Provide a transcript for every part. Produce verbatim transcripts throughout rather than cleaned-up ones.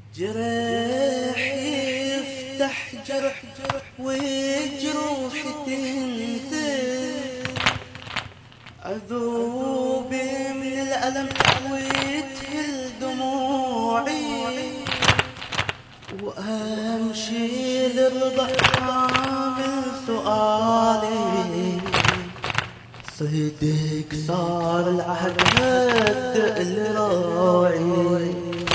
جرح يفتح جرح وجروح تنزل، أذوب من الألم وتهل دموعي، وأمشي للرضا حامل سؤالي. صدق صار العهد هدأ لراعي،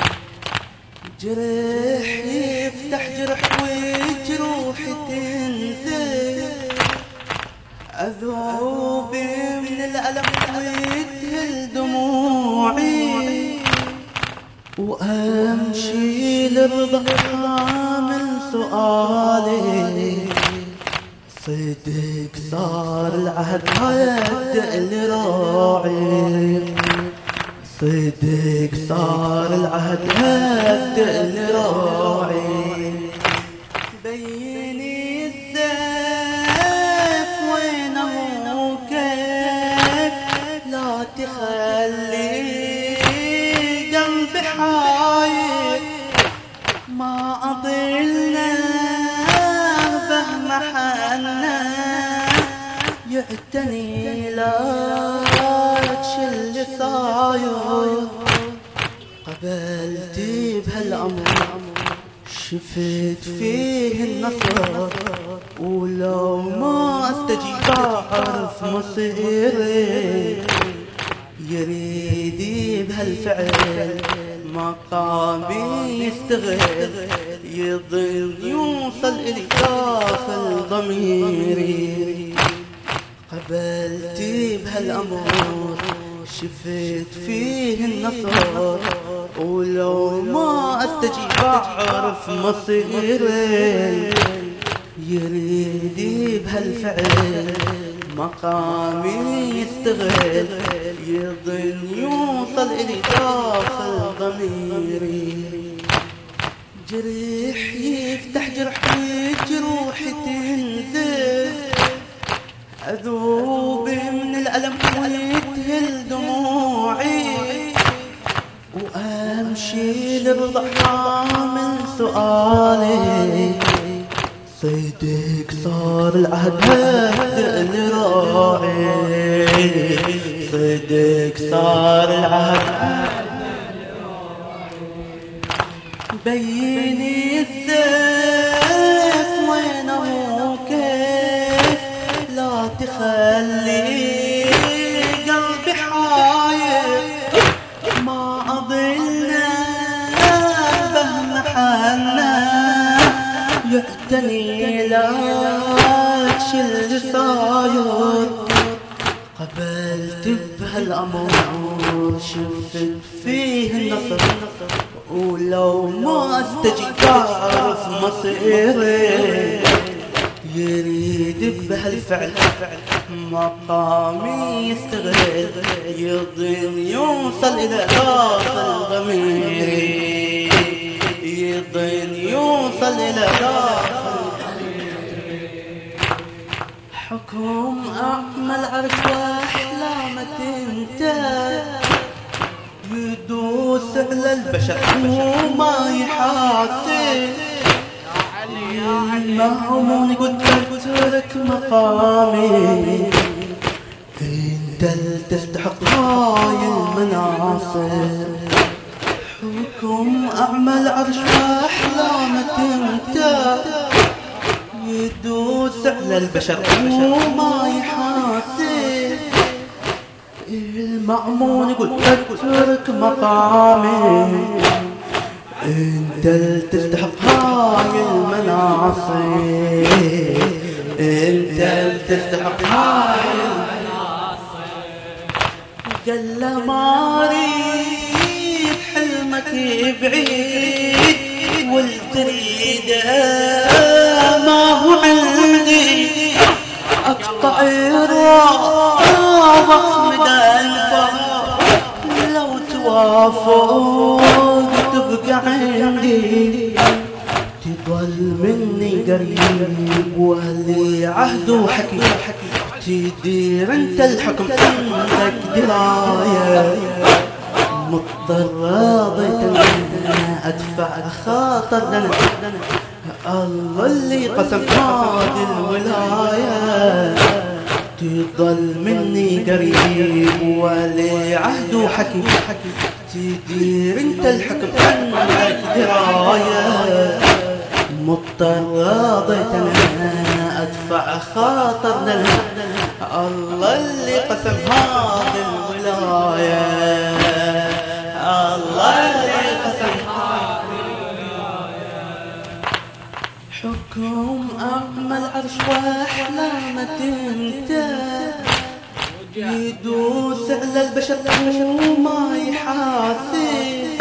جرح يفتح جرح وجروح تنزل، أذوب من الألم وتهل دموعي، وأمشي للرضا حامل سؤالي. صدق صار العهد هدأ لراعي، صدق صار العهد هدأ لراعي. بيني السيف وينه كيف لا تخلي قلبي حاير، ما أضلنا مهما حنا يعتني لا تشل صاير. قبلتي بهالأمر شفت فيه النصر، ولو ما استجيب أعرف مصيري. يريدي بهالفعل مقامي يستغل، يظل يوصل إلي داخل ضميري. قبلتي بهالأمر شفت فيه النصر، ولو ما استجيب أعرف مصيري. يريدي بهالفعل مقامي يستغل، يظل يوصل إلي داخل ضميري. جرح يفتح جرح وجروح تنزل، أذوب من الألم وتهل دموعي، وأمشي للرضا حامل سؤالي. صدق صار العهد هدأ لراعي، صدق صار العهد. بيني السيف وينه كيف لا تخلي قلبي حاير، ما أضلنا بهم حنا يعتني لا تشل صاير. قبلت بهالأمر شفت فيه النصر، ولو ما استجيب أعرف مصيري. يريد بهالفعل مقامي يستغل، يظل يوصل إلى داخل ضميري. يظل يوصل إلى داخل ضميري. حكم أعمى العرش وأحلامه تنتهي، يدوس على البشر وما يحاسب. المهمون قلت ترك مقامي، انت اللي تستحق هاي المناصب. حكم أعمى العرش وأحلامه تنتهي، يدوس على البشر وما يحاسب. المأمون يقول اترك مقامي، انت اللي تستحق هاي المناصب، انت اللي تستحق هاي المناصب. قال له ما اريد حلمك بعيد، والتريده ما هو عندي. اقطع الراس مدى الفرق، لو توافق تبقى عندي. تضل مني قريب واهلي عهد وحكي، تدير انت الحكم عندك درايه. مضطر راضي أدفع خاطر لنا الله اللي قسم هذه الولاية تضل مني قريب ولي عهد وحكيم تدير انت الحكم عندك دراية مضطر راضيت انا ادفع خاطر لنا الله اللي قسم هذه الولاية الله اللي قسم هذه الولاية حكم أما العرش وأحلامة انت يدوس على البشر وما يحاسب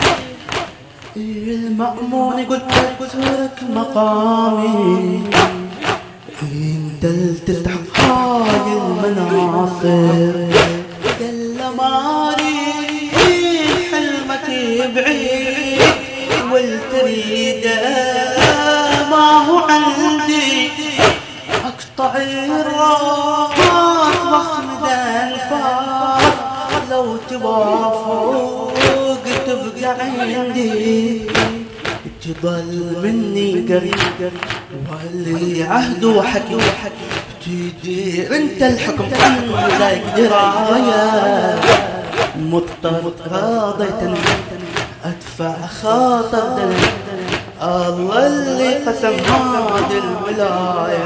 المأمون يقول اترك مقامي انت اللي تستحق هاي المناصب قال ما اريد حلمك بعيد والتريده ما هو عندي اقطع الراس واخمد انفاس لو توافق تبقى عندي تضل مني قريب واللي عهد وحكي تدير انت الحكم عندك دراية مضطر راضيت ادفع خاطر دنا الله اللي قسم هذه الولاية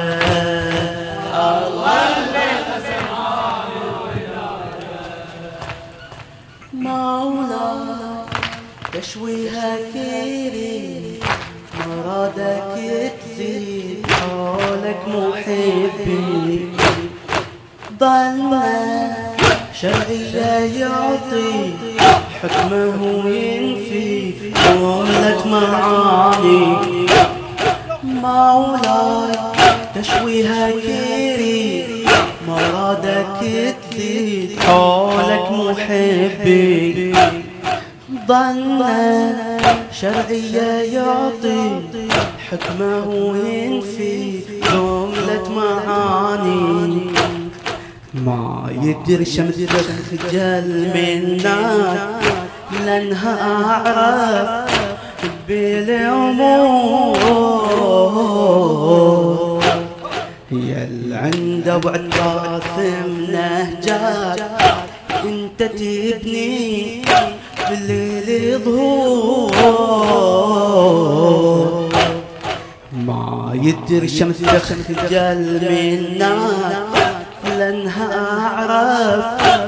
الله اللي قسم هذه الولاية مولاي تشويها كيري مرادك تزيد حولك محبي ظلنا شرعية يعطي حكمه ينفي جملة معاني مولاي تشويها كيري مرادك تزيد حولك محبي ظنا شرعية يعطي حكمه ينفي جملة معاني ما يدري شمس خجل منا لانها اعرف بالامور هي اللي عنده بعد قاسم نهجات انت تبني بالليل ظهور ما يدري الشمس خجل منا لانها اعرف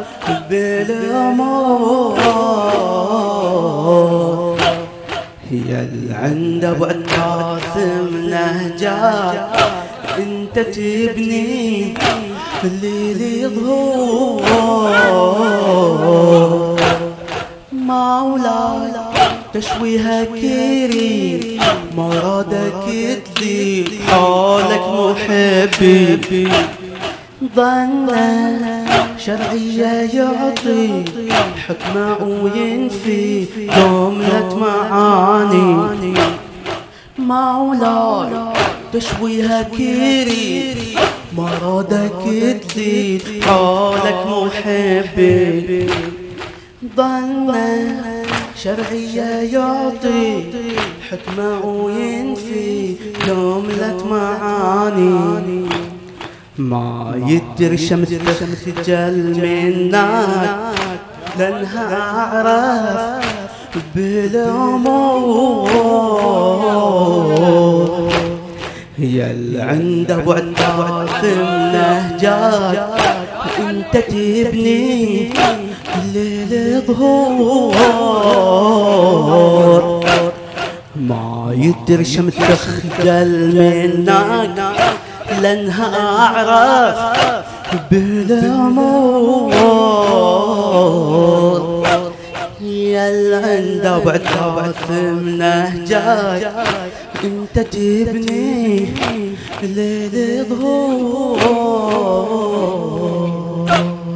بالامور هي اللي عنده بعد قاسم نهجات انت تبني بالليل ظهور مولاي تشويها كيري مرادك تزيد حولك محبي ظنا شرعية يعطي حكمه وينفي جملة معاني مولاي تشويها كيري مرادك تزيد حولك محبي ظنا شرعية يعطي حكمه وينفي جملة معاني ما يدري الشمس خجل منك لانها اعرف بالامور هي اللي عنده بعد قاسم نهجات انت تبني الليل ظهور ما يدري الشمس خجل منك لانها اعرف بالامور هي اللي عنده بعد قاسم نهجات انت تبني الليل ظهور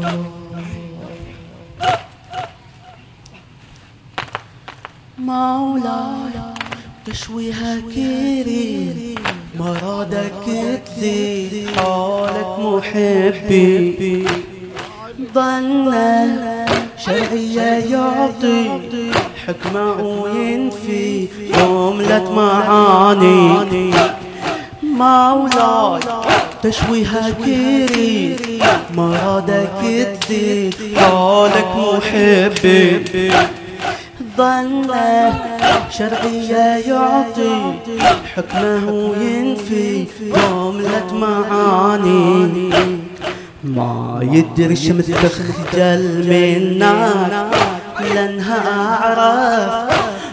مولاي تشويها كيري مرادك تزيد حولك محبي ظنا شرعية يعطي حكمة وينفي جملة معاني. مولاي تشويها كريم مرادك تزيد حالك محبي. ظنه شرعية يعطي حكمه وينفي جملة معاني. ما يدري شمس تخجل منك لانها اعرف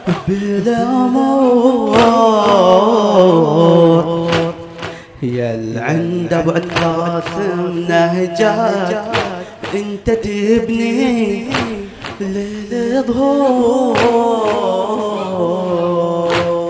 بالامور. يل عند بعد راسم نهجك انت تبني للظهور.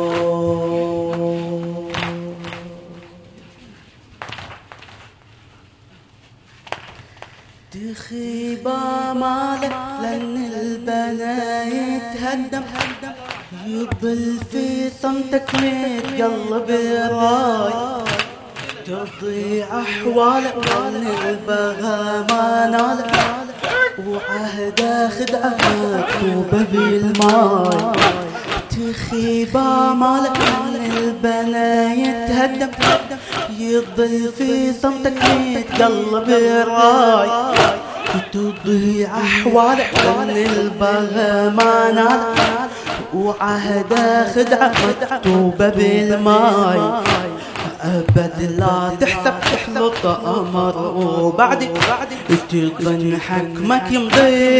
تخيب مالك لان البنا يتهدم، يضل في صمتك متقلب راي. تضيع احوالك لان البغى ما نالك، وعهده خدعه مكتوبه بالماي. تخيب مالك لان البنا يتهدم، يضل في صمتك متقلب راي. تضيع احوالك لان البغى ما نالك، وعهده خدعه مكتوبه بالماي. ابد لا تحسب تحلط امر وبعدك تظن حكمك يمضي.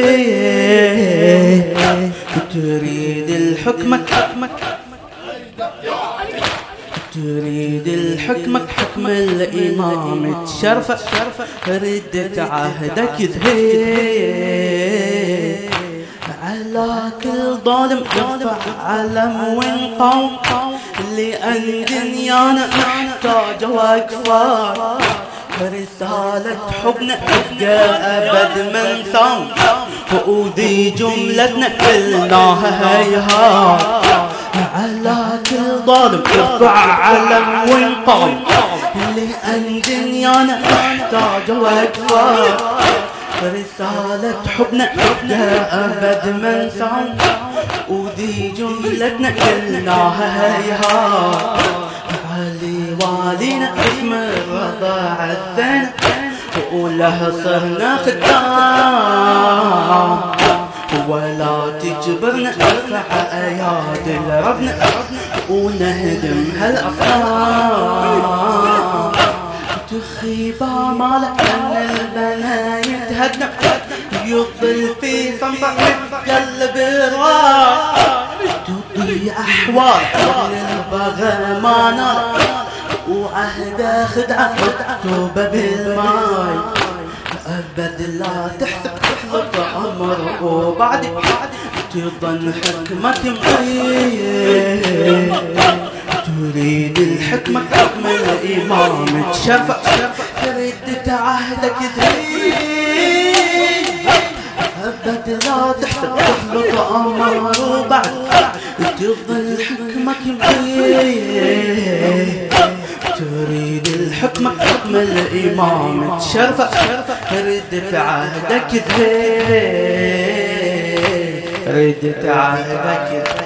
تريد الحكمك تريد الحكمك حكم الامام تشرفه، ردت عهدك ذهيب. على كل ظالم يرفع علم وينقوم، لأن دنيانا محتاجة وكفار. رسالة حبنا تبقى أبد من صام، وذي جملتنا قلناها هيهات. على كل ظالم يرفع علم وينقوم، لأن دنيانا محتاجة وكفار. رسالة حبنا تبقى أبد من صام، وذي جملتنا قلناها هيهات. علي والينا اسم الرضاع الثاني، وله صرنا خدام. ولا تجبرنا نرفع ايادي لربنا ونهدم هالاصنام. تخيب مالك ان البنا يتهدم، يضل في صنبع متقلب راي. تضيع احوال البغى ما نال، وعهده خدعه مكتوبه بالماي. ابد لا تحسب تحلط امر وبعدك تظن حكمك مضي. تريد الحكمة حكم الإمام تشرفه، ردت عهدك ذهيب. أبد لا تحسب تخلط أمر وبعد تظل حكمك مضي. تريد الحكمة حكم الإمام تشرفه، ردت عهدك ذهيب. ردت عهدك ذهيب.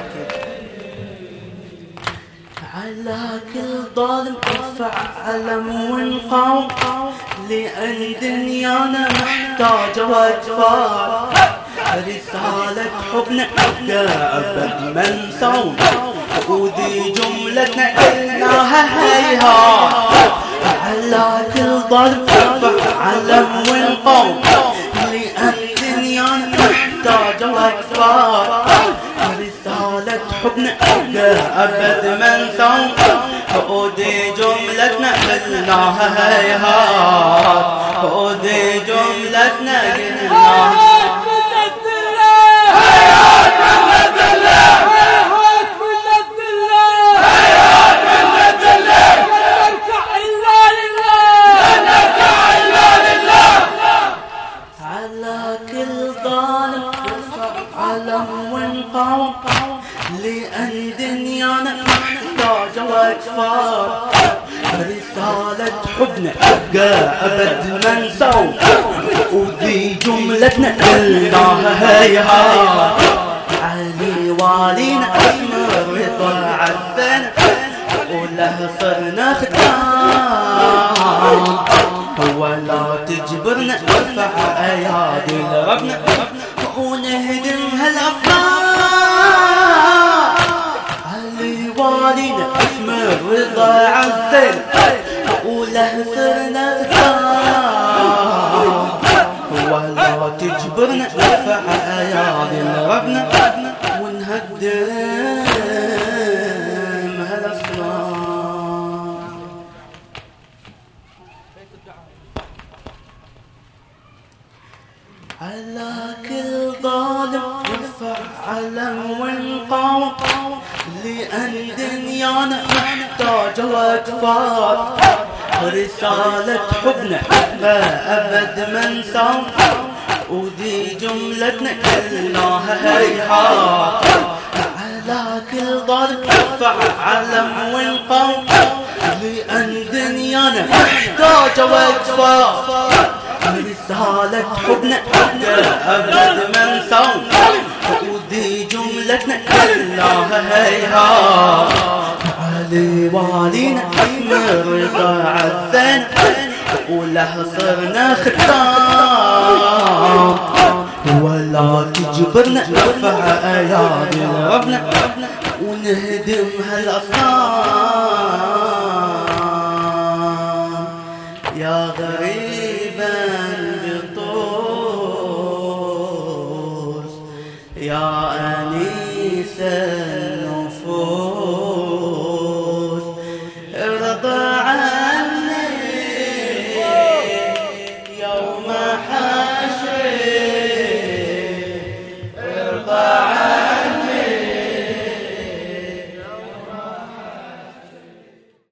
على كل ظالم ارفع علم ونقاوم، لأن دنيانا محتاجة وكفار. رسالة حبنا تبقى أبد من صوم، وذي جملتنا قلناها هيهات. على كل ظالم ارفع علم ونقاوم، لأن دنيانا محتاجة وكفار. رسالة حبنا تبقى أبد من صوم، وذي جملتنا قلناها هيهات. وذي جملتنا قلناها لأن دنيانا محتاجة وكفار. رسالة حبنا تبقى أبد من صوم، وذي جملتنا قلناها هيهات. علي والينا أمر وطاعتنا وله صرنا ختام. هو لا تجبرنا نرفع أيادي لربنا ونهدم هالأفكار. علي والينا أمر وطاعتنا وله صرنا ختام. ولا تجبرنا نرفع أيادي لربنا ونهدم هالأصنام. على كل ظالم نرفع علم ونقاوم لأن دنيانا محتاجة وأكفار. رسالة حبنا ما أبد منساها ودي جملتنا كلناها هيهات. على كل ظالم نرفع علم ونقاوم لأن دنيانا محتاجة وأكفار. رسالة حبنا ما أبد منساها ودي جملتنا كلناها هيهات. علي والينا أمر طاعتنا وله صرنا ختام. ولا تجبرنا نرفع أيادي لربنا ونهدم هالأصنام. يا غير